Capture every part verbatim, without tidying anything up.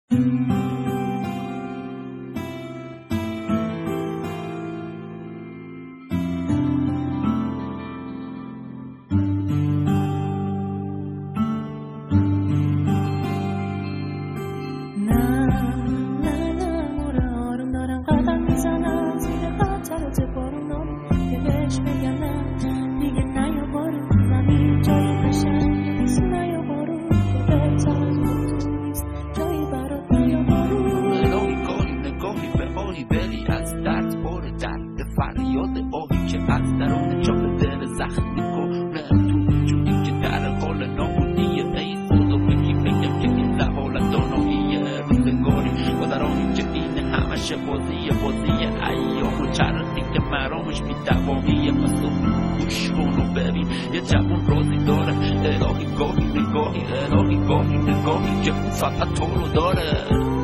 فقط تو رو داره.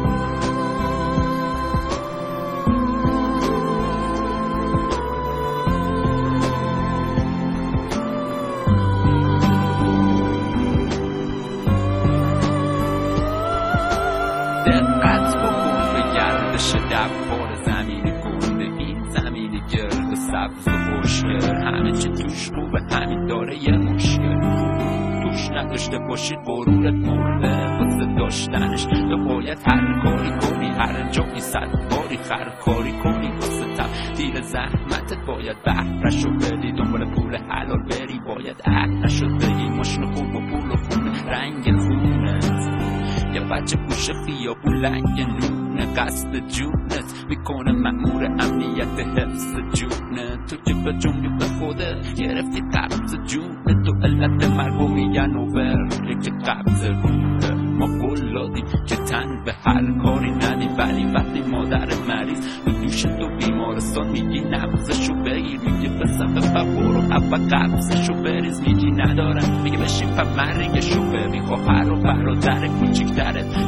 دقت بکن به گردش دوباره زمین گنده، این زمین گرد سبز و خوشگل، همه چی توش خوبه، همین داره یه مشکل توش نداشته باشید برورت مرده. واسه داشتنش تو باید هر کاری کنی، هر جایی صد باری خرکاری کنی. واسه تبدیل زحمتت باید بهرشو بدی، دنبال پول حلال بری، باید اهلشو بگی. ماشین خوب و پول و خونه رنگ خونت، یه بچه پوش خیابون لنگ نونه، قصد جونت میکنه مأمور امنیت حفظ جونت. تو که به جنبی به خودت گرفتی قبض جونت، تو علت مرگو میگن اوبر که قبض روته. ما قول دادیم که تن به هر کاری ندیم، ولی وقتی مادر مریض به دوش تو بیمارستان میگی نبضشو بگیر، میگه بزن به برو اول قبضشو بریز، میگی ندارم، میگه بشین پا مرگشو ببین. خواهر و برادر کوچیکترت